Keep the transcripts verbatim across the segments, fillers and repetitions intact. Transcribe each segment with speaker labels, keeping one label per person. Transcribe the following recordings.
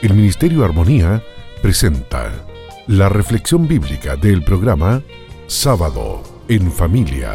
Speaker 1: el Ministerio Armonía presenta la reflexión bíblica del programa Sábado en Familia.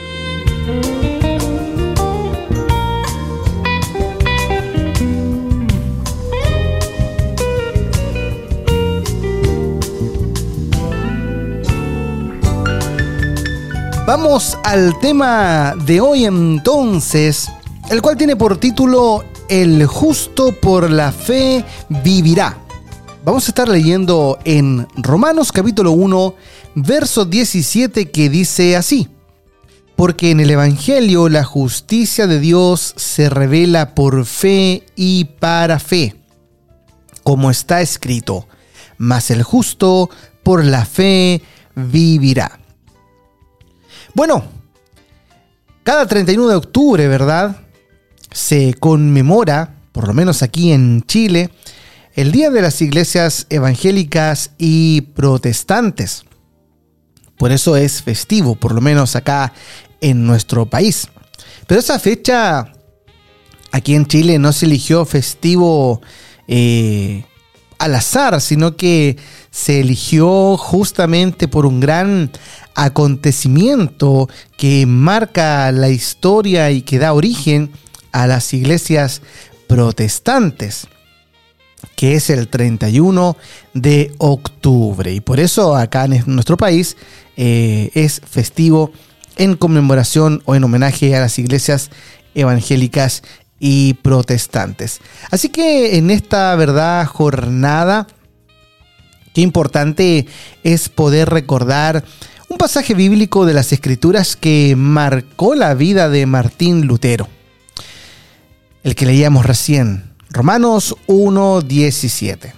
Speaker 2: Vamos al tema de hoy entonces, el cual tiene por título El justo por la fe vivirá. Vamos a estar leyendo en Romanos capítulo uno, verso diecisiete, que dice así: porque en el Evangelio la justicia de Dios se revela por fe y para fe, como está escrito, mas el justo por la fe vivirá. Bueno, cada treinta y uno de octubre, ¿verdad?, se conmemora, por lo menos aquí en Chile, el Día de las Iglesias Evangélicas y Protestantes. Por eso es festivo, por lo menos acá en nuestro país. Pero esa fecha aquí en Chile no se eligió festivo eh, al azar, sino que se eligió justamente por un gran acontecimiento que marca la historia y que da origen a las iglesias protestantes, que es el treinta y uno de octubre. Y por eso acá en nuestro país eh, es festivo en conmemoración o en homenaje a las iglesias evangélicas y protestantes. Así que en esta verdad jornada, qué importante es poder recordar un pasaje bíblico de las Escrituras que marcó la vida de Martín Lutero, el que leíamos recién, Romanos uno diecisiete.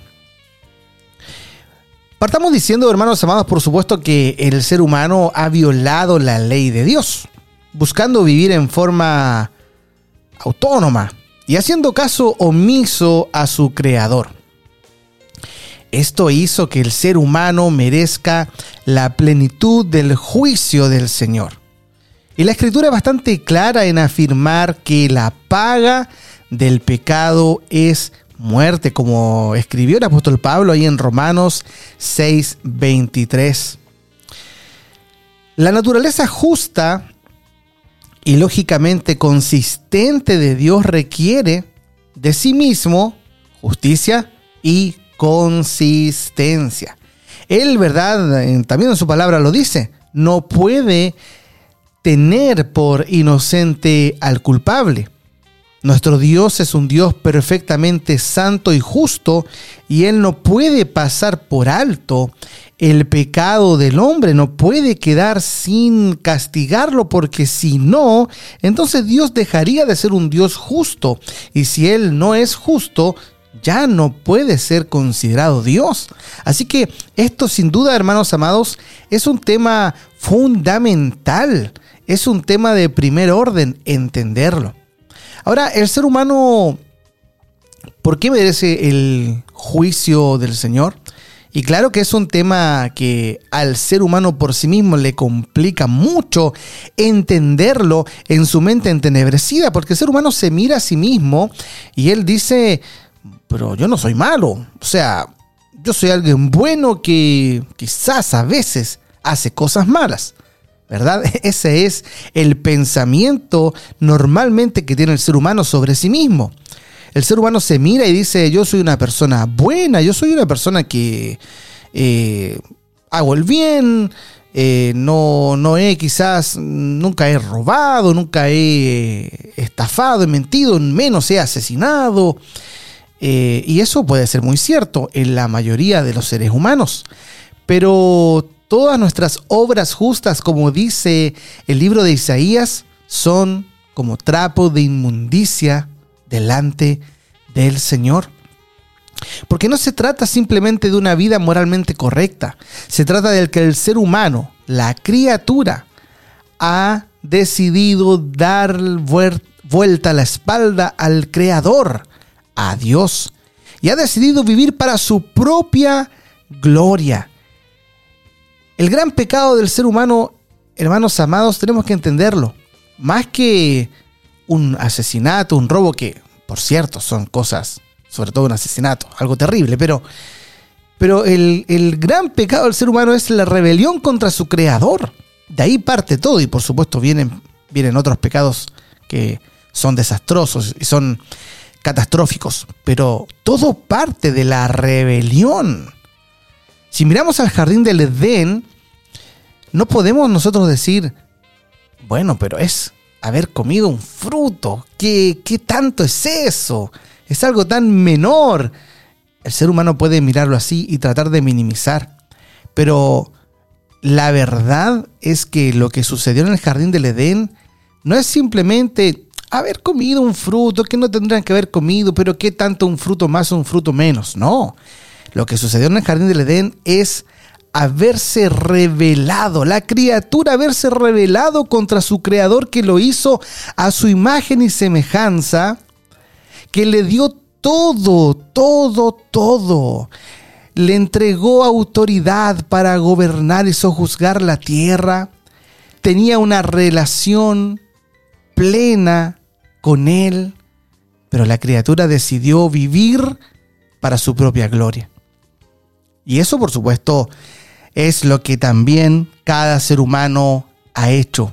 Speaker 2: Partamos diciendo, hermanos amados, por supuesto que el ser humano ha violado la ley de Dios, buscando vivir en forma autónoma y haciendo caso omiso a su Creador. Esto hizo que el ser humano merezca la plenitud del juicio del Señor. Y la Escritura es bastante clara en afirmar que la paga del pecado es muerte, como escribió el apóstol Pablo ahí en Romanos seis veintitrés. La naturaleza justa y lógicamente consistente de Dios requiere de sí mismo justicia y consistencia. Él, ¿verdad?, también en su palabra lo dice, no puede tener por inocente al culpable. Nuestro Dios es un Dios perfectamente santo y justo, y Él no puede pasar por alto el pecado del hombre, no puede quedar sin castigarlo, porque si no, entonces Dios dejaría de ser un Dios justo, y si Él no es justo, ya no puede ser considerado Dios. Así que esto, sin duda, hermanos amados, es un tema fundamental, es un tema de primer orden entenderlo. Ahora, el ser humano, ¿por qué merece el juicio del Señor? Y claro que es un tema que al ser humano por sí mismo le complica mucho entenderlo en su mente entenebrecida, porque el ser humano se mira a sí mismo y él dice: pero yo no soy malo, o sea, yo soy alguien bueno que quizás a veces hace cosas malas, ¿verdad? Ese es el pensamiento normalmente que tiene el ser humano sobre sí mismo. El ser humano se mira y dice: yo soy una persona buena, yo soy una persona que eh, hago el bien, eh, no, no he quizás, nunca he robado, nunca he estafado, he mentido, menos he asesinado. Eh, y eso puede ser muy cierto en la mayoría de los seres humanos. Pero todas nuestras obras justas, como dice el libro de Isaías, son como trapo de inmundicia delante del Señor. Porque no se trata simplemente de una vida moralmente correcta. Se trata de que el ser humano, la criatura, ha decidido dar vuelta la espalda al Creador, a Dios, y ha decidido vivir para su propia gloria. El gran pecado del ser humano, hermanos amados, tenemos que entenderlo. Más que un asesinato, un robo, que por cierto son cosas sobre todo un asesinato, algo terrible, pero, pero el, el gran pecado del ser humano es la rebelión contra su creador. De ahí parte todo, y por supuesto vienen, vienen otros pecados que son desastrosos y son catastróficos, pero todo parte de la rebelión. Si miramos al jardín del Edén, no podemos nosotros decir, bueno, pero es haber comido un fruto. ¿Qué, qué tanto es eso? Es algo tan menor. El ser humano puede mirarlo así y tratar de minimizar. Pero la verdad es que lo que sucedió en el jardín del Edén no es simplemente haber comido un fruto que no tendrían que haber comido, pero qué tanto un fruto más o un fruto menos. No. Lo que sucedió en el jardín del Edén es haberse rebelado, la criatura haberse rebelado contra su creador, que lo hizo a su imagen y semejanza, que le dio todo, todo, todo. Le entregó autoridad para gobernar y sojuzgar la tierra. Tenía una relación plena con él, pero la criatura decidió vivir para su propia gloria. Y eso, por supuesto, es lo que también cada ser humano ha hecho.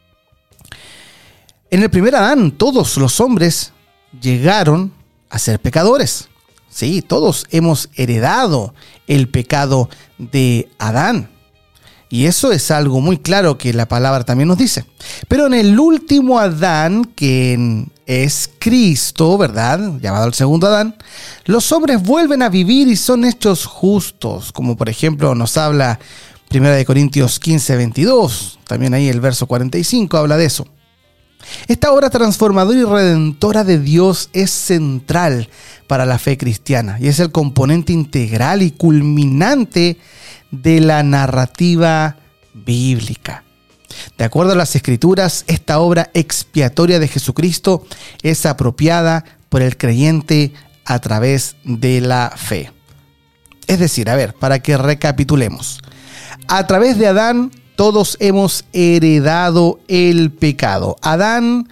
Speaker 2: En el primer Adán, todos los hombres llegaron a ser pecadores. Sí, todos hemos heredado el pecado de Adán. Y eso es algo muy claro que la palabra también nos dice. Pero en el último Adán, que es Cristo, ¿verdad?, llamado el segundo Adán, los hombres vuelven a vivir y son hechos justos. Como por ejemplo nos habla primera de Corintios quince, veintidós. También ahí el verso cuarenta y cinco habla de eso. Esta obra transformadora y redentora de Dios es central para la fe cristiana y es el componente integral y culminante de la narrativa bíblica. De acuerdo a las Escrituras, esta obra expiatoria de Jesucristo es apropiada por el creyente a través de la fe. Es decir, a ver, para que recapitulemos. A través de Adán, todos hemos heredado el pecado. Adán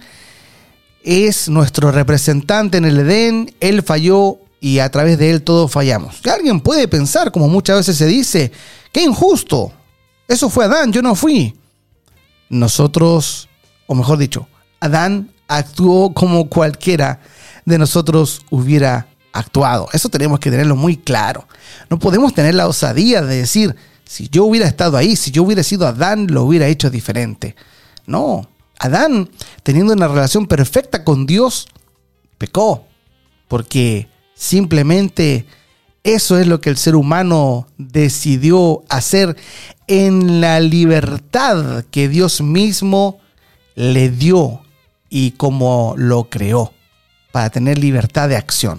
Speaker 2: es nuestro representante en el Edén, él falló y a través de él todos fallamos. Alguien puede pensar, como muchas veces se dice, ¡qué injusto! Eso fue Adán, yo no fui. Nosotros, o mejor dicho, Adán actuó como cualquiera de nosotros hubiera actuado. Eso tenemos que tenerlo muy claro. No podemos tener la osadía de decir, si yo hubiera estado ahí, si yo hubiera sido Adán, lo hubiera hecho diferente. No, Adán, teniendo una relación perfecta con Dios, pecó, porque simplemente eso es lo que el ser humano decidió hacer en la libertad que Dios mismo le dio y como lo creó, para tener libertad de acción.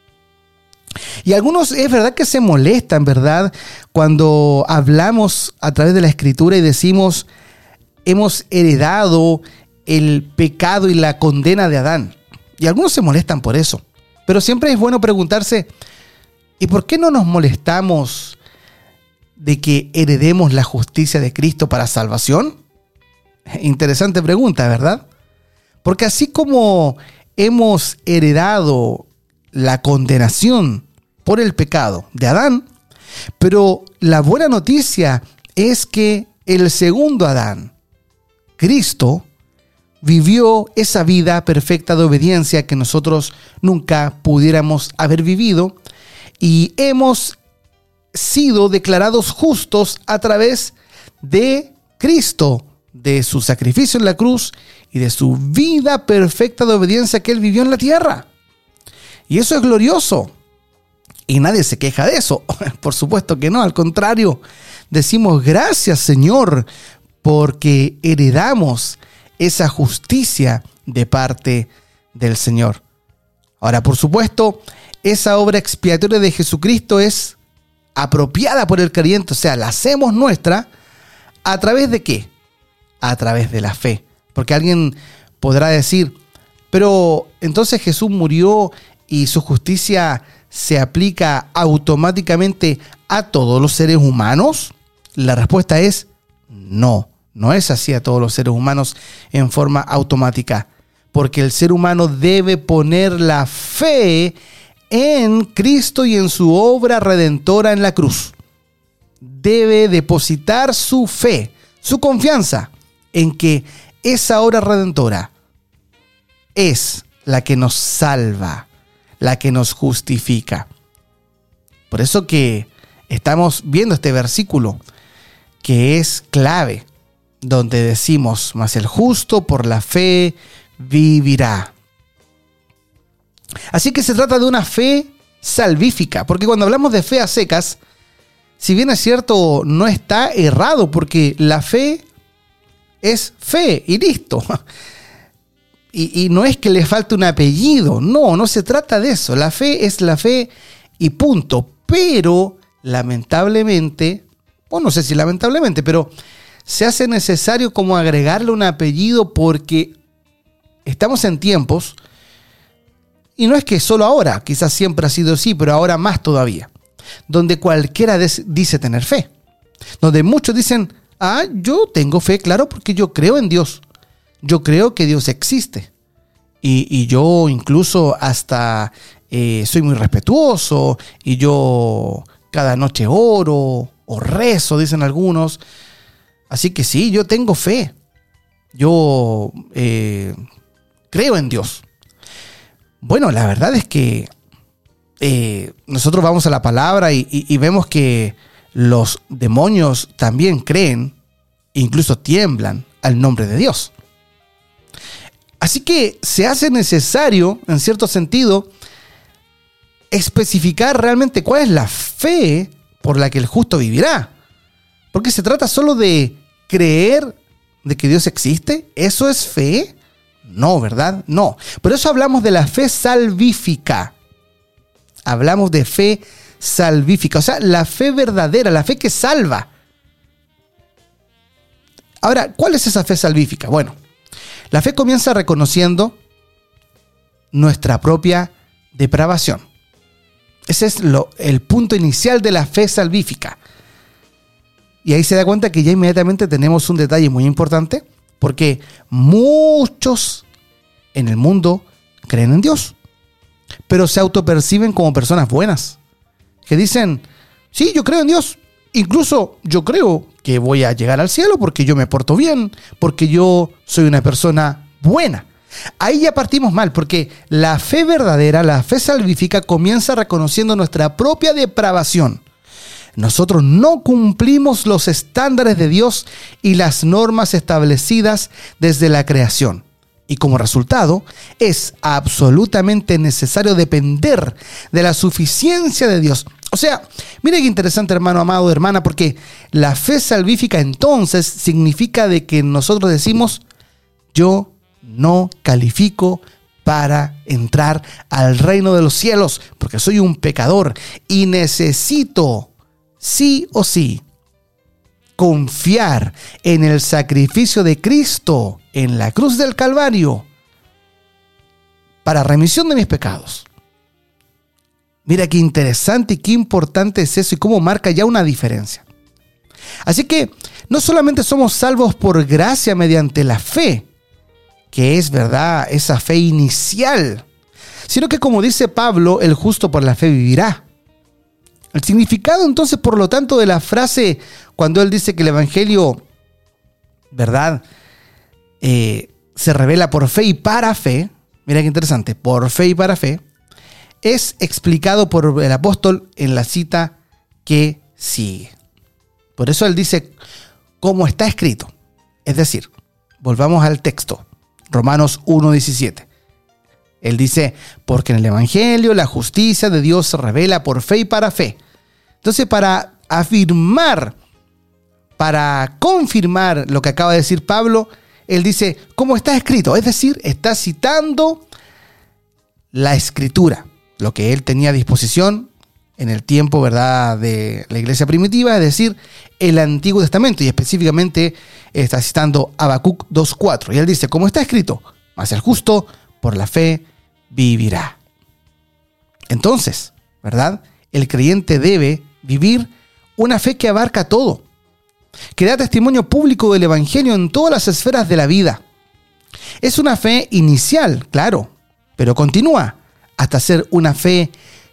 Speaker 2: Y algunos es verdad que se molestan, ¿verdad?, cuando hablamos a través de la Escritura y decimos hemos heredado el pecado y la condena de Adán. Y algunos se molestan por eso. Pero siempre es bueno preguntarse, ¿y por qué no nos molestamos de que heredemos la justicia de Cristo para salvación? Interesante pregunta, ¿verdad? Porque así como hemos heredado la condenación por el pecado de Adán, pero la buena noticia es que el segundo Adán, Cristo, vivió esa vida perfecta de obediencia que nosotros nunca pudiéramos haber vivido, y hemos sido declarados justos a través de Cristo, de su sacrificio en la cruz y de su vida perfecta de obediencia que Él vivió en la tierra. Y eso es glorioso. Y nadie se queja de eso. Por supuesto que no, al contrario. Decimos gracias, Señor, porque heredamos esa justicia de parte del Señor. Ahora, por supuesto, esa obra expiatoria de Jesucristo es apropiada por el creyente, o sea, la hacemos nuestra. ¿A través de qué? A través de la fe. Porque alguien podrá decir, pero entonces Jesús murió y su justicia se aplica automáticamente a todos los seres humanos. La respuesta es no, no es así a todos los seres humanos en forma automática, porque el ser humano debe poner la fe en Cristo y en su obra redentora en la cruz. Debe depositar su fe, su confianza en que esa obra redentora es la que nos salva, la que nos justifica. Por eso que estamos viendo este versículo que es clave, donde decimos, mas el justo por la fe vivirá. Así que se trata de una fe salvífica, porque cuando hablamos de fe a secas, si bien es cierto, no está errado, porque la fe es fe y listo. Y, y no es que le falte un apellido, no, no se trata de eso. La fe es la fe y punto. Pero lamentablemente, o no sé si lamentablemente, pero se hace necesario como agregarle un apellido porque estamos en tiempos, y no es que solo ahora, quizás siempre ha sido así, pero ahora más todavía, donde cualquiera des, dice tener fe. Donde muchos dicen, ah, yo tengo fe, claro, porque yo creo en Dios. Yo creo que Dios existe. Y, y yo incluso hasta eh, soy muy respetuoso, y yo cada noche oro o rezo, dicen algunos. Así que sí, yo tengo fe. Yo eh, creo en Dios. Bueno, la verdad es que eh, nosotros vamos a la palabra y, y, y vemos que los demonios también creen, incluso tiemblan al nombre de Dios. Así que se hace necesario, en cierto sentido, especificar realmente cuál es la fe por la que el justo vivirá. Porque se trata solo de creer de que Dios existe. ¿Eso es fe? No, ¿verdad? No. Por eso hablamos de la fe salvífica. Hablamos de fe salvífica. O sea, la fe verdadera, la fe que salva. Ahora, ¿cuál es esa fe salvífica? Bueno, la fe comienza reconociendo nuestra propia depravación. Ese es lo, el punto inicial de la fe salvífica. Y ahí se da cuenta que ya inmediatamente tenemos un detalle muy importante, porque muchos en el mundo creen en Dios, pero se autoperciben como personas buenas, que dicen, sí, yo creo en Dios, incluso yo creo que voy a llegar al cielo porque yo me porto bien, porque yo soy una persona buena. Ahí ya partimos mal, porque la fe verdadera, la fe salvífica, comienza reconociendo nuestra propia depravación. Nosotros no cumplimos los estándares de Dios y las normas establecidas desde la creación. Y como resultado, es absolutamente necesario depender de la suficiencia de Dios. O sea, mire qué interesante, hermano amado, hermana, porque la fe salvífica entonces significa de que nosotros decimos, yo no califico para entrar al reino de los cielos, porque soy un pecador y necesito sí o sí confiar en el sacrificio de Cristo en la cruz del Calvario para remisión de mis pecados. Mira qué interesante y qué importante es eso y cómo marca ya una diferencia. Así que no solamente somos salvos por gracia mediante la fe, que es verdad, esa fe inicial, sino que como dice Pablo, el justo por la fe vivirá. El significado entonces, por lo tanto, de la frase cuando él dice que el evangelio, ¿verdad?, eh, se revela por fe y para fe, mira qué interesante, por fe y para fe, es explicado por el apóstol en la cita que sigue. Por eso él dice, como está escrito. Es decir, volvamos al texto, Romanos uno diecisiete. Él dice, porque en el evangelio la justicia de Dios se revela por fe y para fe. Entonces, para afirmar, para confirmar lo que acaba de decir Pablo, él dice, como está escrito. Es decir, está citando la escritura, lo que él tenía a disposición en el tiempo, ¿verdad?, de la iglesia primitiva, es decir, el Antiguo Testamento, y específicamente está citando Habacuc dos cuatro. Y él dice, como está escrito, mas el justo por la fe vivirá. Entonces, ¿verdad?, el creyente debe vivir una fe que abarca todo, que da testimonio público del evangelio en todas las esferas de la vida. Es una fe inicial, claro, pero continúa hasta ser una fe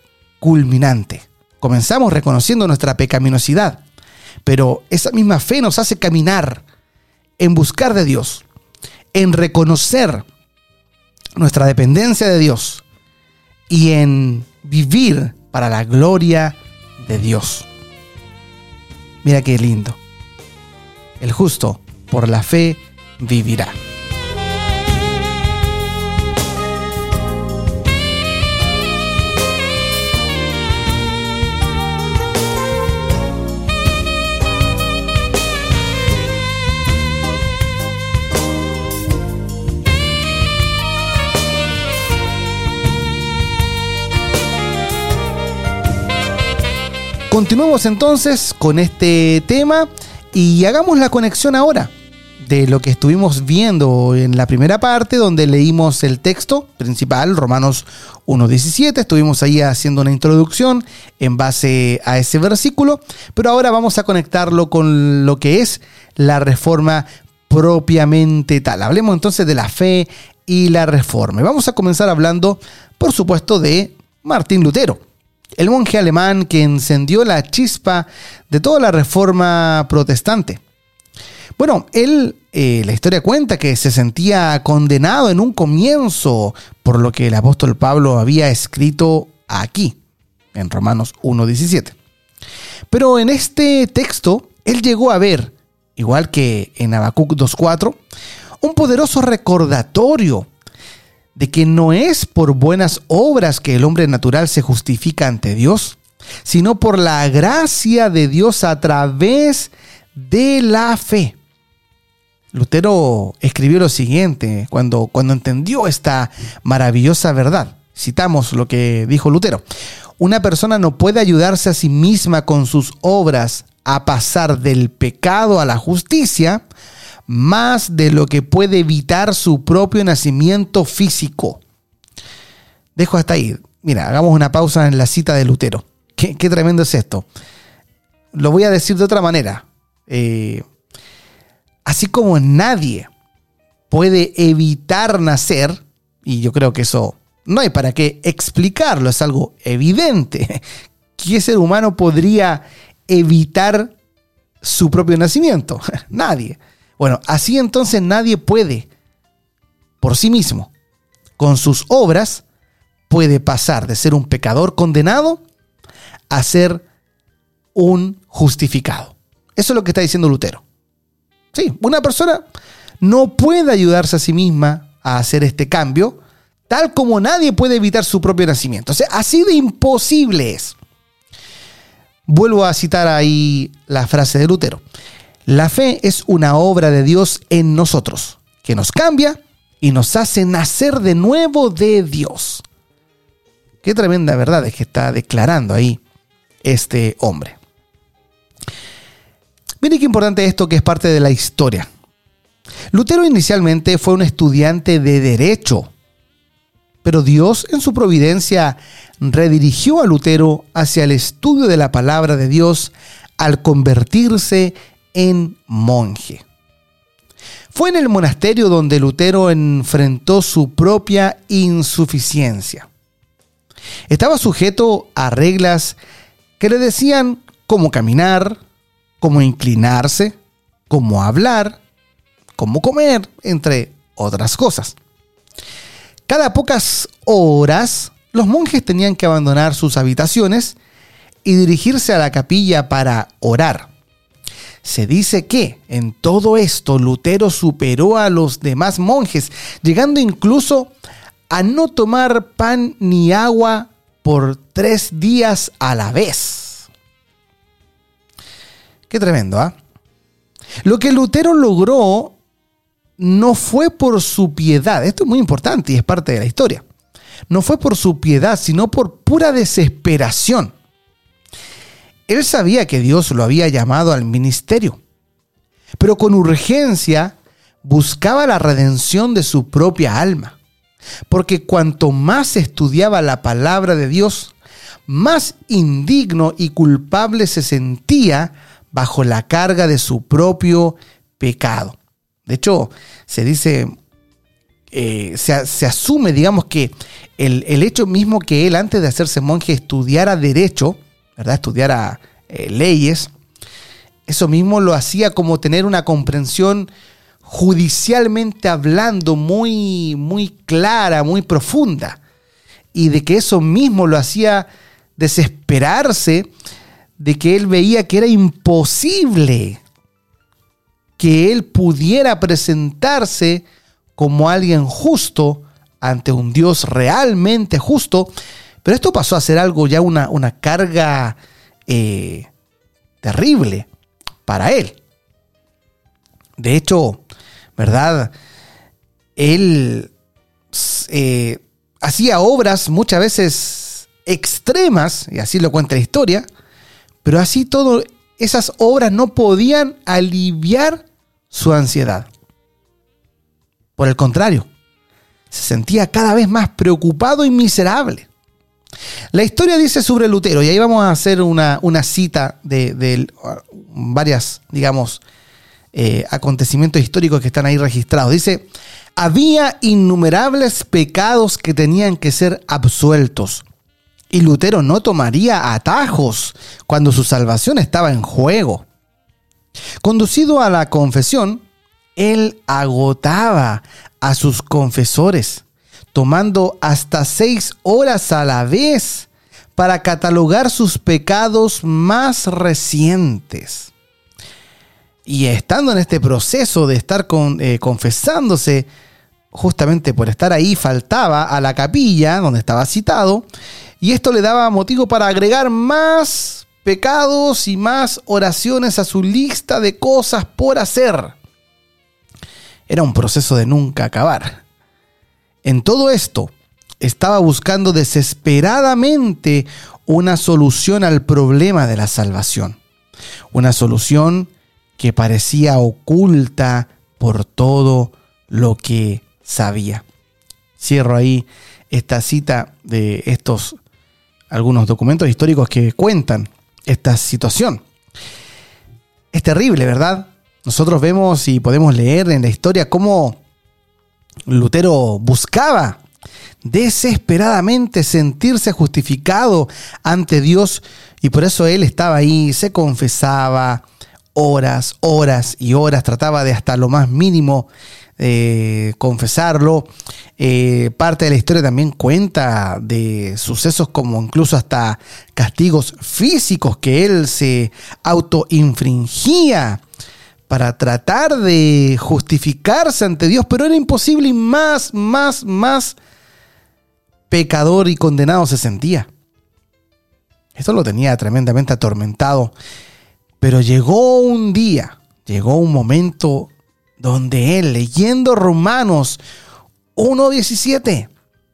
Speaker 2: culminante. Comenzamos reconociendo nuestra pecaminosidad, pero esa misma fe nos hace caminar en buscar de Dios, en reconocer nuestra dependencia de Dios y en vivir para la gloria de Dios. Mira qué lindo. El justo por la fe vivirá. Continuemos entonces con este tema y hagamos la conexión ahora de lo que estuvimos viendo en la primera parte, donde leímos el texto principal, Romanos uno diecisiete. Estuvimos ahí haciendo una introducción en base a ese versículo, pero ahora vamos a conectarlo con lo que es la reforma propiamente tal. Hablemos entonces de la fe y la reforma. Y vamos a comenzar hablando, por supuesto, de Martín Lutero, el monje alemán que encendió la chispa de toda la reforma protestante. Bueno, él, eh, la historia cuenta que se sentía condenado en un comienzo por lo que el apóstol Pablo había escrito aquí, en Romanos uno diecisiete. Pero en este texto, él llegó a ver, igual que en Habacuc dos cuatro, un poderoso recordatorio de que no es por buenas obras que el hombre natural se justifica ante Dios, sino por la gracia de Dios a través de la fe. Lutero escribió lo siguiente cuando, cuando entendió esta maravillosa verdad. Citamos lo que dijo Lutero: una persona no puede ayudarse a sí misma con sus obras a pasar del pecado a la justicia, más de lo que puede evitar su propio nacimiento físico. Dejo hasta ahí. Mira, hagamos una pausa en la cita de Lutero. Qué, qué tremendo es esto. Lo voy a decir de otra manera. Eh, así como nadie puede evitar nacer, y yo creo que eso no hay para qué explicarlo, es algo evidente. ¿Qué ser humano podría evitar su propio nacimiento? Nadie. Bueno, así entonces nadie puede, por sí mismo, con sus obras, puede pasar de ser un pecador condenado a ser un justificado. Eso es lo que está diciendo Lutero. Sí, una persona no puede ayudarse a sí misma a hacer este cambio, tal como nadie puede evitar su propio nacimiento. O sea, así de imposible es. Vuelvo a citar ahí la frase de Lutero. La fe es una obra de Dios en nosotros, que nos cambia y nos hace nacer de nuevo de Dios. Qué tremenda verdad es que está declarando ahí este hombre. Miren qué importante esto, que es parte de la historia. Lutero inicialmente fue un estudiante de derecho, pero Dios en su providencia redirigió a Lutero hacia el estudio de la palabra de Dios al convertirse en monje. Fue en el monasterio donde Lutero enfrentó su propia insuficiencia. Estaba sujeto a reglas que le decían cómo caminar, cómo inclinarse, cómo hablar, cómo comer, entre otras cosas. Cada pocas horas, los monjes tenían que abandonar sus habitaciones y dirigirse a la capilla para orar. Se dice que en todo esto Lutero superó a los demás monjes, llegando incluso a no tomar pan ni agua por tres días a la vez. Qué tremendo, ¿ah? ¿eh? Lo que Lutero logró no fue por su piedad. Esto es muy importante y es parte de la historia. No fue por su piedad, sino por pura desesperación. Él sabía que Dios lo había llamado al ministerio, pero con urgencia buscaba la redención de su propia alma, porque cuanto más estudiaba la palabra de Dios, más indigno y culpable se sentía bajo la carga de su propio pecado. De hecho, se dice eh, se, se asume, digamos, que el, el hecho mismo que él, antes de hacerse monje, estudiara derecho, ¿verdad? Estudiara eh, leyes, eso mismo lo hacía como tener una comprensión judicialmente hablando muy, muy clara, muy profunda. Y de que eso mismo lo hacía desesperarse, de que él veía que era imposible que él pudiera presentarse como alguien justo ante un Dios realmente justo. Pero esto pasó a ser algo ya una, una carga eh, terrible para él. De hecho, ¿verdad? Él eh, hacía obras muchas veces extremas, y así lo cuenta la historia, pero así todo, esas obras no podían aliviar su ansiedad. Por el contrario, se sentía cada vez más preocupado y miserable. La historia dice sobre Lutero, y ahí vamos a hacer una, una cita de, de varias, digamos, eh, acontecimientos históricos que están ahí registrados. Dice: había innumerables pecados que tenían que ser absueltos, y Lutero no tomaría atajos cuando su salvación estaba en juego. Conducido a la confesión, él agotaba a sus confesores, tomando hasta seis horas a la vez para catalogar sus pecados más recientes. Y estando en este proceso de estar con, eh, confesándose, justamente por estar ahí, faltaba a la capilla donde estaba citado, y esto le daba motivo para agregar más pecados y más oraciones a su lista de cosas por hacer. Era un proceso de nunca acabar. En todo esto, estaba buscando desesperadamente una solución al problema de la salvación. Una solución que parecía oculta por todo lo que sabía. Cierro ahí esta cita de estos algunos documentos históricos que cuentan esta situación. Es terrible, ¿verdad? Nosotros vemos y podemos leer en la historia cómo Lutero buscaba desesperadamente sentirse justificado ante Dios, y por eso él estaba ahí, se confesaba horas, horas y horas, trataba de hasta lo más mínimo eh, confesarlo. Eh, parte de la historia también cuenta de sucesos como incluso hasta castigos físicos que él se autoinfringía para tratar de justificarse ante Dios, pero era imposible, y más, más, más pecador y condenado se sentía. Esto lo tenía tremendamente atormentado. Pero llegó un día, llegó un momento donde él, leyendo Romanos uno diecisiete,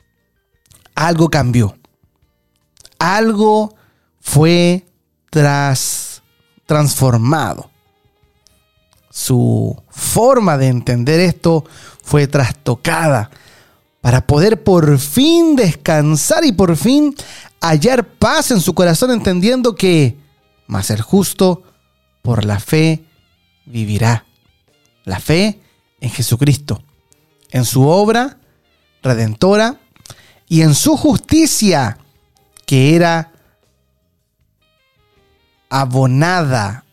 Speaker 2: algo cambió. Algo fue tras, transformado. Su forma de entender esto fue trastocada para poder por fin descansar y por fin hallar paz en su corazón, entendiendo que mas el justo por la fe vivirá. La fe en Jesucristo, en su obra redentora y en su justicia, que era abonada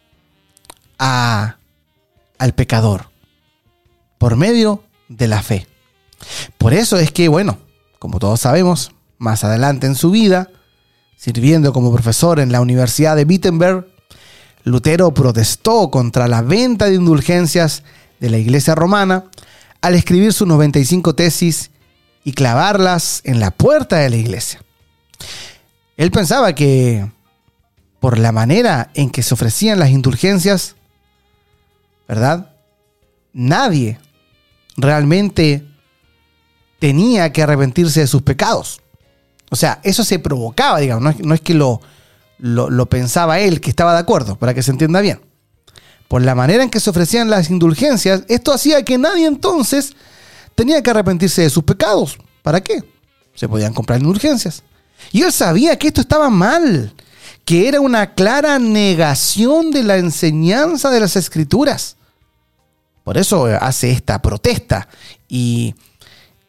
Speaker 2: a, al pecador por medio de la fe. Por eso es que, bueno, como todos sabemos, más adelante en su vida, sirviendo como profesor en la Universidad de Wittenberg, Lutero protestó contra la venta de indulgencias de la Iglesia romana al escribir sus noventa y cinco tesis y clavarlas en la puerta de la iglesia. Él pensaba que por la manera en que se ofrecían las indulgencias, ¿verdad?, nadie realmente tenía que arrepentirse de sus pecados. O sea, eso se provocaba, digamos, no es, no es que lo, lo, lo pensaba él, que estaba de acuerdo, para que se entienda bien. Por la manera en que se ofrecían las indulgencias, esto hacía que nadie entonces tenía que arrepentirse de sus pecados. ¿Para qué? Se podían comprar indulgencias. Y él sabía que esto estaba mal, que era una clara negación de la enseñanza de las Escrituras. Por eso hace esta protesta y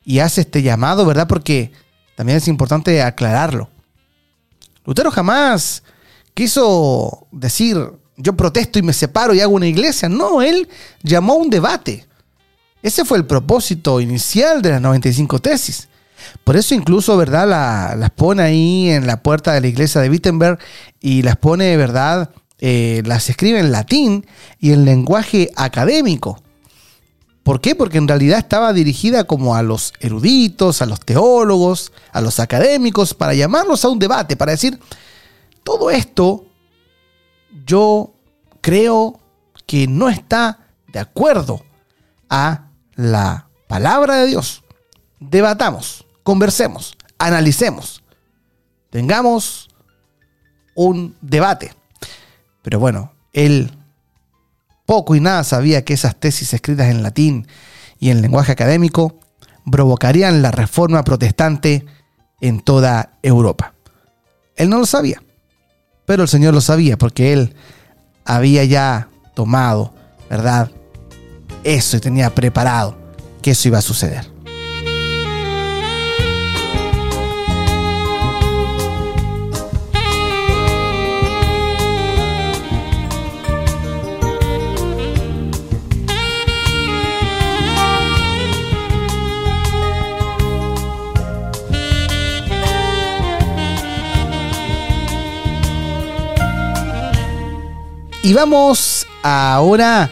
Speaker 2: y hace este llamado, ¿verdad? Porque también es importante aclararlo. Lutero jamás quiso decir, yo protesto y me separo y hago una iglesia. No, él llamó a un debate. Ese fue el propósito inicial de las noventa y cinco tesis. Por eso incluso, ¿verdad?, la, las pone ahí en la puerta de la iglesia de Wittenberg y las pone, ¿verdad?, eh, las escribe en latín y en lenguaje académico. ¿Por qué? Porque en realidad estaba dirigida como a los eruditos, a los teólogos, a los académicos, para llamarlos a un debate, para decir, todo esto yo creo que no está de acuerdo a la palabra de Dios. Debatamos, conversemos, analicemos, tengamos un debate. Pero bueno, él poco y nada sabía que esas tesis escritas en latín y en lenguaje académico provocarían la reforma protestante en toda Europa. Él no lo sabía, pero el Señor lo sabía porque él había ya tomado, ¿verdad?, eso y tenía preparado que eso iba a suceder. Y vamos ahora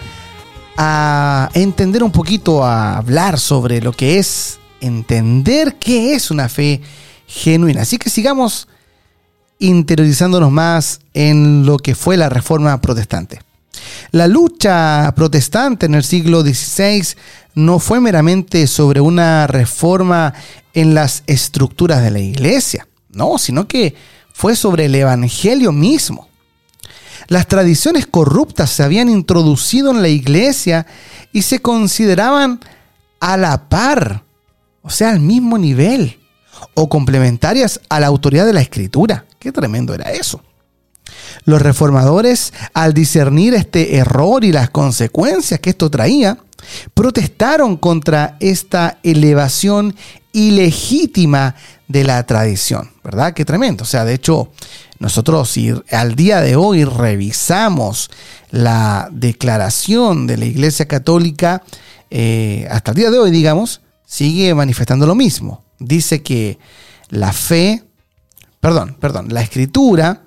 Speaker 2: a entender un poquito, a hablar sobre lo que es entender qué es una fe genuina. Así que sigamos interiorizándonos más en lo que fue la Reforma Protestante. La lucha protestante en el siglo dieciséis no fue meramente sobre una reforma en las estructuras de la iglesia, no, sino que fue sobre el evangelio mismo. Las tradiciones corruptas se habían introducido en la iglesia y se consideraban a la par, o sea, al mismo nivel, o complementarias a la autoridad de la Escritura. Qué tremendo era eso. Los reformadores, al discernir este error y las consecuencias que esto traía, protestaron contra esta elevación ilegítima de la tradición, ¿verdad? Qué tremendo. O sea, de hecho, nosotros si al día de hoy revisamos la declaración de la Iglesia Católica, eh, hasta el día de hoy, digamos, sigue manifestando lo mismo. Dice que la fe, perdón, perdón, la Escritura,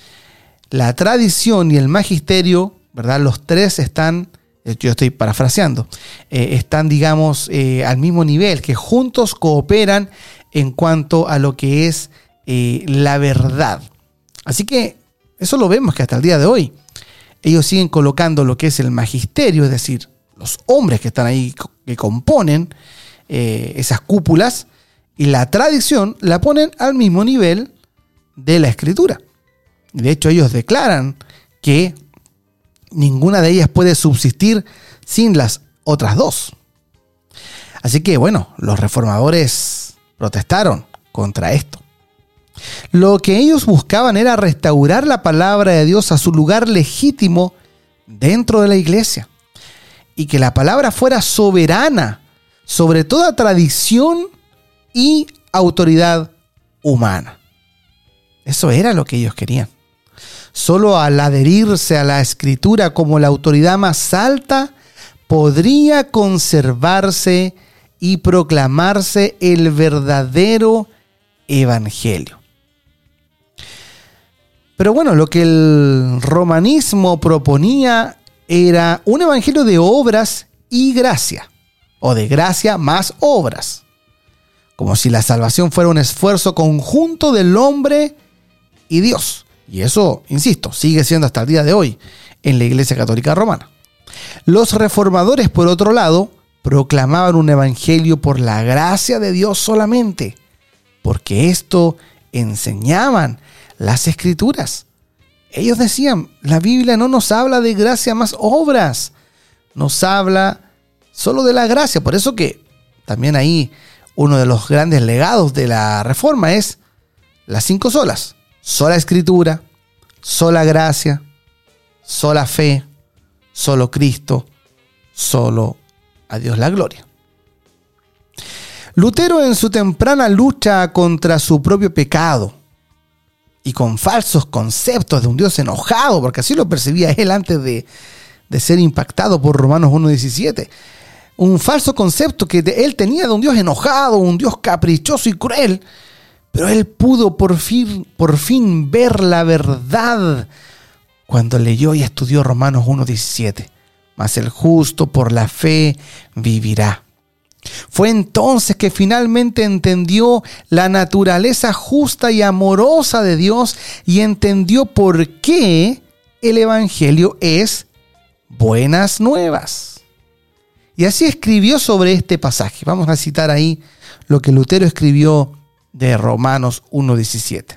Speaker 2: la tradición y el magisterio, ¿verdad? Los tres están, yo estoy parafraseando, eh, están, digamos, eh, al mismo nivel, que juntos cooperan en cuanto a lo que es eh, la verdad. Así que eso lo vemos que hasta el día de hoy ellos siguen colocando lo que es el magisterio, es decir, los hombres que están ahí, que componen eh, esas cúpulas, y la tradición la ponen al mismo nivel de la Escritura. De hecho, ellos declaran que ninguna de ellas puede subsistir sin las otras dos. Así que, bueno, los reformadores protestaron contra esto. Lo que ellos buscaban era restaurar la palabra de Dios a su lugar legítimo dentro de la iglesia, y que la palabra fuera soberana sobre toda tradición y autoridad humana. Eso era lo que ellos querían. Solo al adherirse a la Escritura como la autoridad más alta, podría conservarse y proclamarse el verdadero evangelio. Pero bueno, lo que el romanismo proponía era un evangelio de obras y gracia, o de gracia más obras, como si la salvación fuera un esfuerzo conjunto del hombre y Dios. Y eso, insisto, sigue siendo hasta el día de hoy en la Iglesia Católica Romana. Los reformadores, por otro lado, proclamaban un evangelio por la gracia de Dios solamente, porque esto enseñaban las Escrituras. Ellos decían, la Biblia no nos habla de gracia más obras, nos habla solo de la gracia. Por eso que también ahí uno de los grandes legados de la Reforma es las cinco solas: sola Escritura, sola gracia, sola fe, solo Cristo, solo a Dios la gloria. Lutero, en su temprana lucha contra su propio pecado y con falsos conceptos de un Dios enojado, porque así lo percibía él antes de, de ser impactado por Romanos uno diecisiete, un falso concepto que él tenía de un Dios enojado, un Dios caprichoso y cruel, pero él pudo por fin, por fin ver la verdad cuando leyó y estudió Romanos uno diecisiete. Mas el justo por la fe vivirá. Fue entonces que finalmente entendió la naturaleza justa y amorosa de Dios y entendió por qué el Evangelio es buenas nuevas. Y así escribió sobre este pasaje. Vamos a citar ahí lo que Lutero escribió de Romanos uno diecisiete.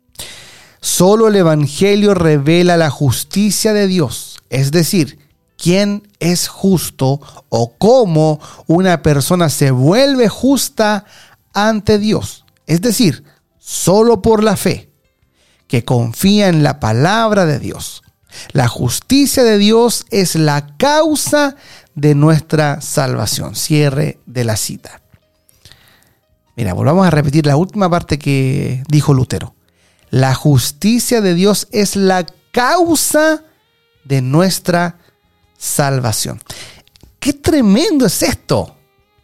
Speaker 2: Solo el Evangelio revela la justicia de Dios, es decir, quién es justo o cómo una persona se vuelve justa ante Dios. Es decir, solo por la fe, que confía en la palabra de Dios. La justicia de Dios es la causa de nuestra salvación. Cierre de la cita. Mira, volvamos a repetir la última parte que dijo Lutero. La justicia de Dios es la causa de nuestra salvación. ¡Qué tremendo es esto!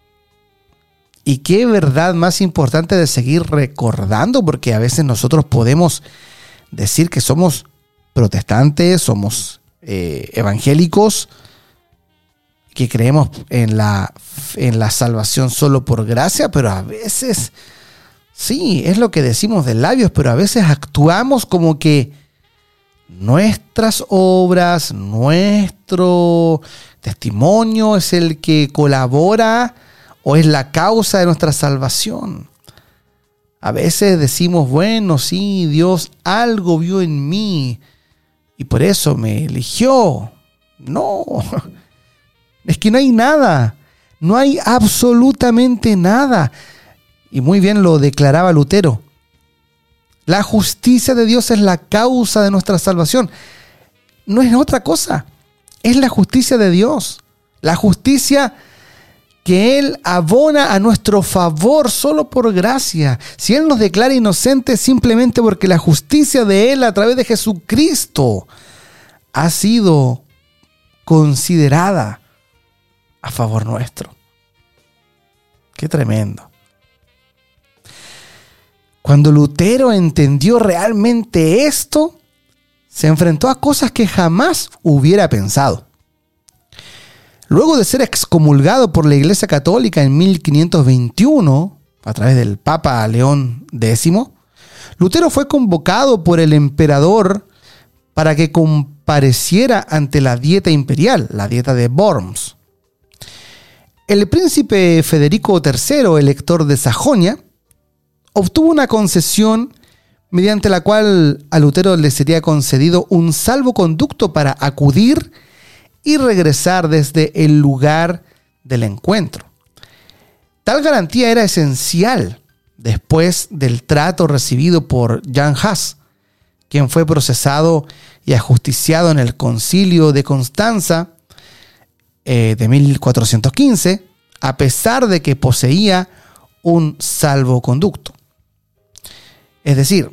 Speaker 2: Y qué verdad más importante de seguir recordando, porque a veces nosotros podemos decir que somos protestantes, somos eh, evangélicos, que creemos en la, en la salvación solo por gracia, pero a veces, sí, es lo que decimos de labios, pero a veces actuamos como que nuestras obras, nuestro testimonio es el que colabora o es la causa de nuestra salvación. A veces decimos, bueno, sí, Dios algo vio en mí y por eso me eligió. No, es que no hay nada, no hay absolutamente nada. Y muy bien lo declaraba Lutero. La justicia de Dios es la causa de nuestra salvación. No es otra cosa. Es la justicia de Dios. La justicia que Él abona a nuestro favor solo por gracia. Si Él nos declara inocentes simplemente porque la justicia de Él a través de Jesucristo ha sido considerada a favor nuestro. Qué tremendo. Cuando Lutero entendió realmente esto, se enfrentó a cosas que jamás hubiera pensado. Luego de ser excomulgado por la Iglesia Católica en mil quinientos veintiuno, a través del Papa León décimo, Lutero fue convocado por el emperador para que compareciera ante la dieta imperial, la dieta de Worms. El príncipe Federico tercero, elector de Sajonia, obtuvo una concesión mediante la cual a Lutero le sería concedido un salvoconducto para acudir y regresar desde el lugar del encuentro. Tal garantía era esencial después del trato recibido por Jan Hus, quien fue procesado y ajusticiado en el concilio de Constanza eh, de mil cuatrocientos quince, a pesar de que poseía un salvoconducto. Es decir,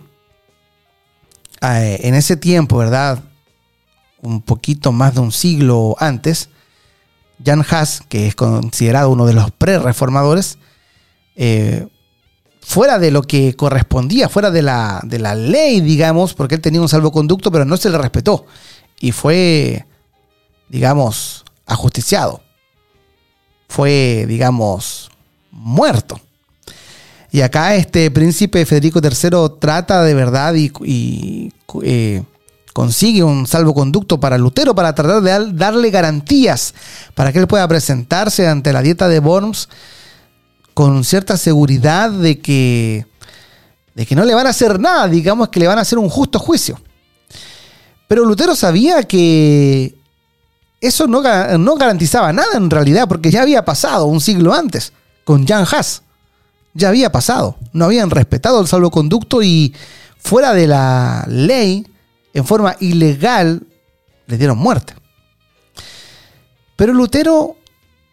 Speaker 2: en ese tiempo, ¿verdad?, un poquito más de un siglo antes, Jan Hus, que es considerado uno de los pre-reformadores, eh, fuera de lo que correspondía, fuera de la, de la ley, digamos, porque él tenía un salvoconducto, pero no se le respetó y fue, digamos, ajusticiado. Fue, digamos, muerto. Y acá este príncipe Federico tercero trata de verdad y, y eh, consigue un salvoconducto para Lutero para tratar de darle garantías para que él pueda presentarse ante la dieta de Worms con cierta seguridad de que, de que no le van a hacer nada, digamos que le van a hacer un justo juicio. Pero Lutero sabía que eso no, no garantizaba nada en realidad, porque ya había pasado un siglo antes con Jan Hus. Ya había pasado, no habían respetado el salvoconducto y fuera de la ley, en forma ilegal, le dieron muerte. Pero Lutero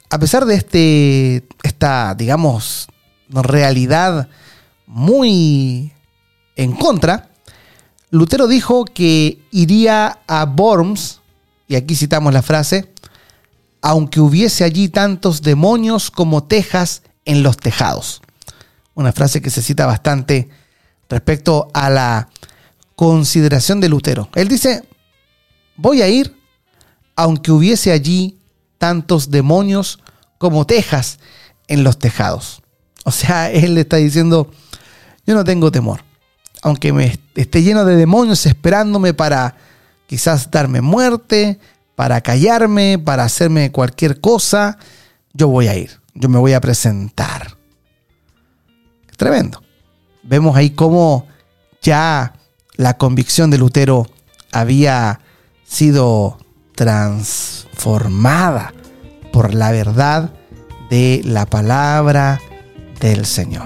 Speaker 2: a pesar de este, esta, digamos, realidad muy en contra, Lutero dijo que iría a Worms, y aquí citamos la frase, aunque hubiese allí tantos demonios como tejas en los tejados. Una frase que se cita bastante respecto a la consideración de Lutero. Él dice, voy a ir aunque hubiese allí tantos demonios como tejas en los tejados. O sea, él le está diciendo, yo no tengo temor. Aunque me esté lleno de demonios esperándome para quizás darme muerte, para callarme, para hacerme cualquier cosa, yo voy a ir, yo me voy a presentar. Tremendo. Vemos ahí cómo ya la convicción de Lutero había sido transformada por la verdad de la palabra del Señor.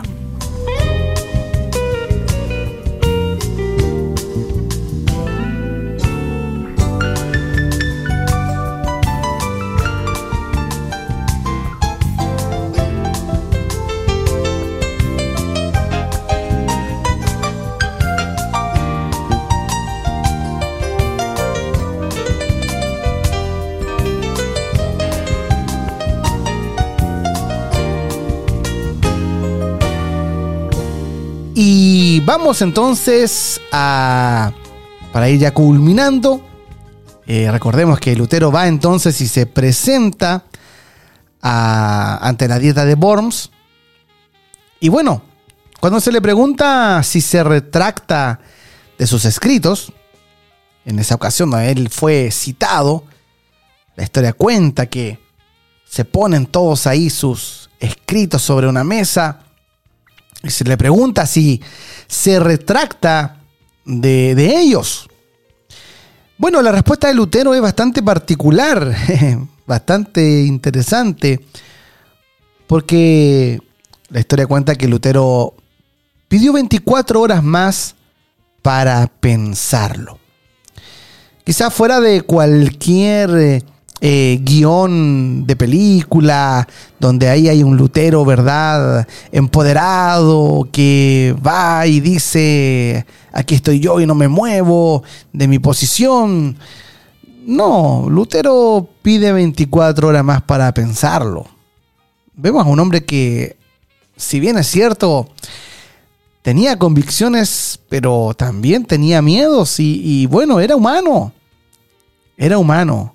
Speaker 2: Y vamos entonces a, para ir ya culminando, eh, recordemos que Lutero va entonces y se presenta a, ante la dieta de Worms. Y bueno, cuando se le pregunta si se retracta de sus escritos, en esa ocasión donde él fue citado, la historia cuenta que se ponen todos ahí sus escritos sobre una mesa, y se le pregunta si se retracta de, de ellos. Bueno, la respuesta de Lutero es bastante particular, bastante interesante, porque la historia cuenta que Lutero pidió veinticuatro horas más para pensarlo. Quizás fuera de cualquier eh, guión de película, donde ahí hay un Lutero, ¿verdad?, empoderado, que va y dice, aquí estoy yo y no me muevo de mi posición. No, Lutero pide veinticuatro horas más para pensarlo. Vemos a un hombre que, si bien es cierto, tenía convicciones, pero también tenía miedos y, y bueno, era humano. Era humano.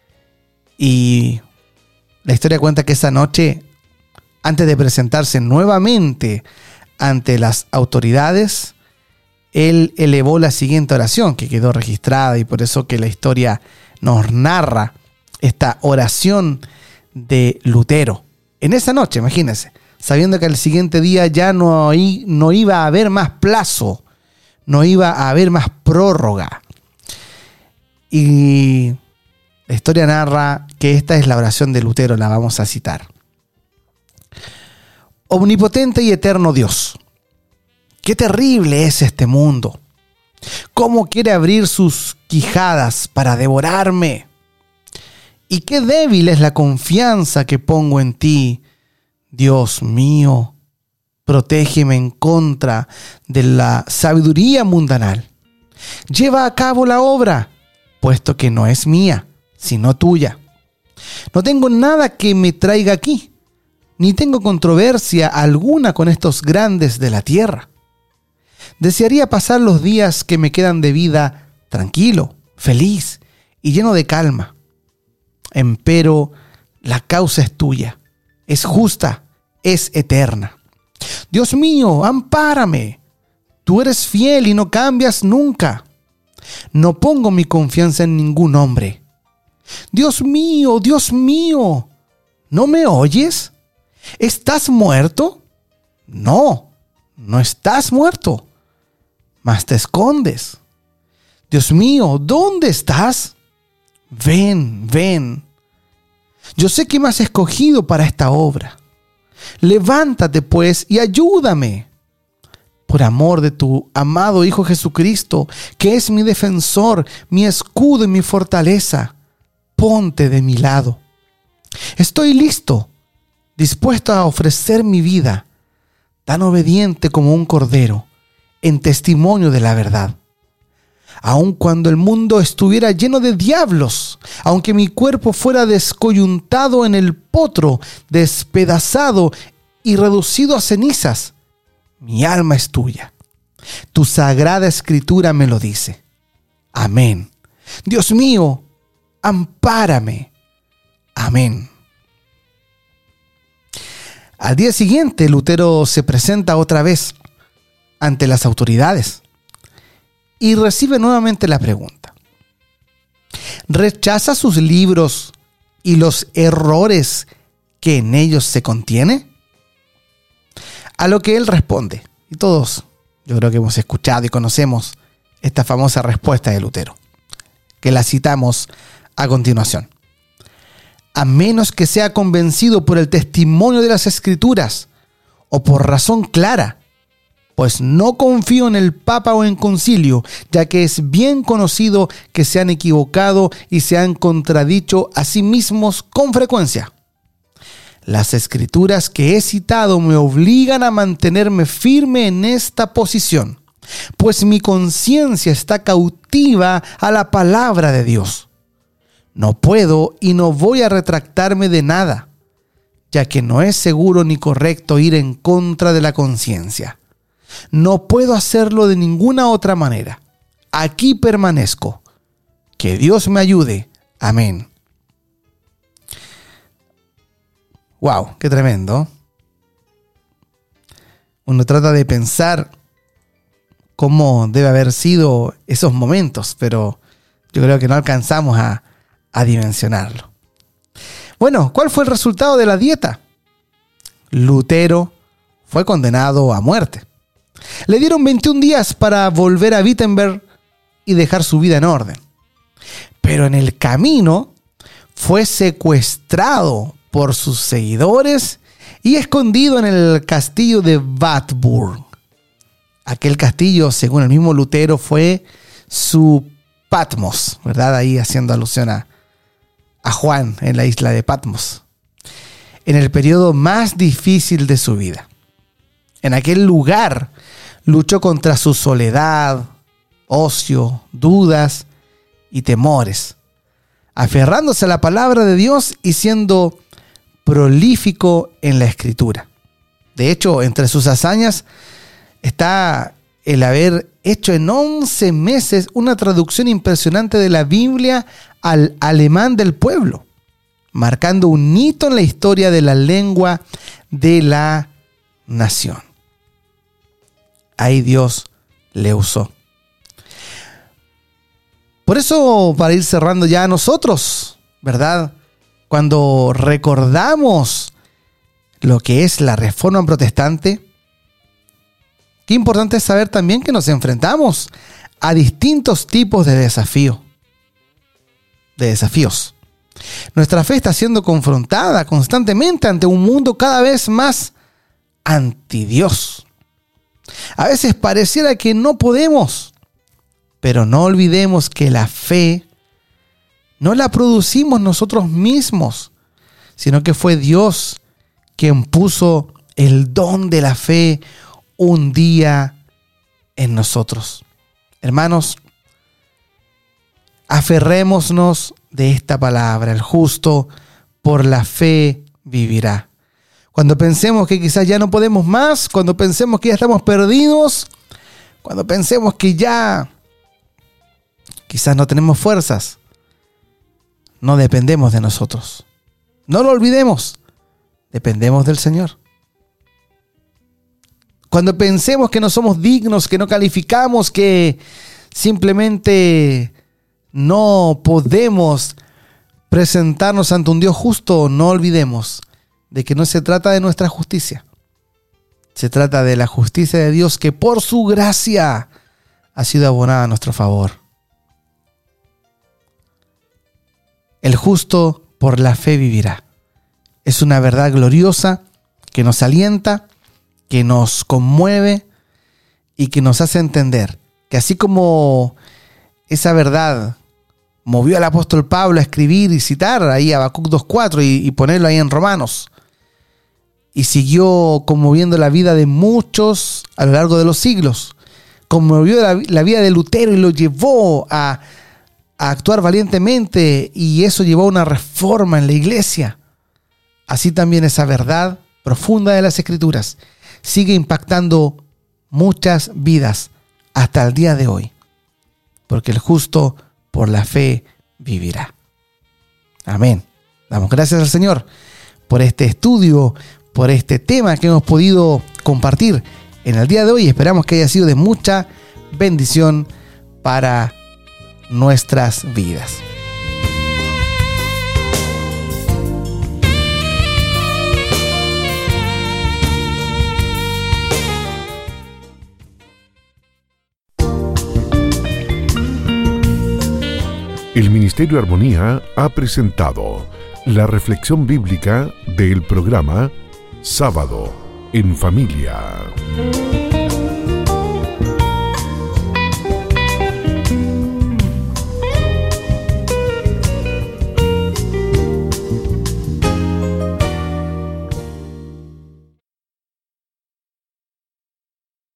Speaker 2: Y la historia cuenta que esa noche, antes de presentarse nuevamente ante las autoridades, él elevó la siguiente oración que quedó registrada, y por eso que la historia nos narra esta oración de Lutero. En esa noche, imagínense, sabiendo que al siguiente día ya no, no iba a haber más plazo, no iba a haber más prórroga. Y la historia narra que esta es la oración de Lutero, la vamos a citar. Omnipotente y eterno Dios, qué terrible es este mundo. ¿Cómo quiere abrir sus quijadas para devorarme? Y qué débil es la confianza que pongo en ti, Dios mío. Protégeme en contra de la sabiduría mundanal. Lleva a cabo la obra, puesto que no es mía, sino tuya. No tengo nada que me traiga aquí, ni tengo controversia alguna con estos grandes de la tierra. Desearía pasar los días que me quedan de vida tranquilo, feliz y lleno de calma. Empero la causa es tuya, es justa, es eterna. Dios mío, ampárame. Tú eres fiel y no cambias nunca. No pongo mi confianza en ningún hombre. Dios mío, Dios mío, ¿no me oyes? ¿Estás muerto? No, no estás muerto, mas te escondes. Dios mío, ¿dónde estás? Ven, ven. Yo sé que me has escogido para esta obra. Levántate, pues, y ayúdame. Por amor de tu amado Hijo Jesucristo, que es mi defensor, mi escudo y mi fortaleza, ponte de mi lado. Estoy listo, dispuesto a ofrecer mi vida, tan obediente como un cordero, en testimonio de la verdad. Aun cuando el mundo estuviera lleno de diablos, aunque mi cuerpo fuera descoyuntado en el potro, despedazado y reducido a cenizas, mi alma es tuya. Tu sagrada escritura me lo dice. Amén. Dios mío, ampárame. Amén. Al día siguiente, Lutero se presenta otra vez ante las autoridades y recibe nuevamente la pregunta. ¿Rechaza sus libros y los errores que en ellos se contiene? A lo que él responde, y todos yo creo que hemos escuchado y conocemos esta famosa respuesta de Lutero, que la citamos a continuación. A menos que sea convencido por el testimonio de las Escrituras o por razón clara, pues no confío en el Papa o en Concilio, ya que es bien conocido que se han equivocado y se han contradicho a sí mismos con frecuencia. Las Escrituras que he citado me obligan a mantenerme firme en esta posición, pues mi conciencia está cautiva a la palabra de Dios. No puedo y no voy a retractarme de nada, ya que no es seguro ni correcto ir en contra de la conciencia. No puedo hacerlo de ninguna otra manera. Aquí permanezco. Que Dios me ayude. Amén. Wow, qué tremendo. Uno trata de pensar cómo debe haber sido esos momentos, pero yo creo que no alcanzamos a a dimensionarlo. Bueno, ¿cuál fue el resultado de la dieta? Lutero fue condenado a muerte. Le dieron veintiún días para volver a Wittenberg y dejar su vida en orden. Pero en el camino fue secuestrado por sus seguidores y escondido en el castillo de Wartburg. Aquel castillo, según el mismo Lutero, fue su Patmos, ¿verdad? Ahí haciendo alusión a a Juan en la isla de Patmos, en el periodo más difícil de su vida. En aquel lugar luchó contra su soledad, ocio, dudas y temores, aferrándose a la palabra de Dios y siendo prolífico en la escritura. De hecho, entre sus hazañas está el haber hecho en once meses una traducción impresionante de la Biblia al alemán del pueblo, marcando un hito en la historia de la lengua de la nación. Ahí Dios le usó. Por eso, para ir cerrando ya nosotros, ¿verdad? Cuando recordamos lo que es la Reforma Protestante, qué importante es saber también que nos enfrentamos a distintos tipos de desafíos. de desafíos. Nuestra fe está siendo confrontada constantemente ante un mundo cada vez más anti Dios. A veces pareciera que no podemos, pero no olvidemos que la fe no la producimos nosotros mismos, sino que fue Dios quien puso el don de la fe un día en nosotros. Hermanos, aferrémonos de esta palabra. El justo por la fe vivirá. Cuando pensemos que quizás ya no podemos más, cuando pensemos que ya estamos perdidos, cuando pensemos que ya quizás no tenemos fuerzas, no dependemos de nosotros. No lo olvidemos, dependemos del Señor. Cuando pensemos que no somos dignos, que no calificamos, que simplemente no podemos presentarnos ante un Dios justo, no olvidemos de que no se trata de nuestra justicia. Se trata de la justicia de Dios que por su gracia ha sido abonada a nuestro favor. El justo por la fe vivirá. Es una verdad gloriosa que nos alienta, que nos conmueve y que nos hace entender que así como esa verdad movió al apóstol Pablo a escribir y citar ahí Habacuc dos cuatro y, y ponerlo ahí en Romanos. Y siguió conmoviendo la vida de muchos a lo largo de los siglos. Conmovió la, la vida de Lutero y lo llevó a, a actuar valientemente, y eso llevó a una reforma en la iglesia. Así también esa verdad profunda de las Escrituras sigue impactando muchas vidas hasta el día de hoy, porque el justo por la fe vivirá. Amén. Damos gracias al Señor por este estudio, por este tema que hemos podido compartir en el día de hoy. Esperamos que haya sido de mucha bendición para nuestras vidas.
Speaker 1: El Ministerio Armonía ha presentado la reflexión bíblica del programa Sábado en Familia.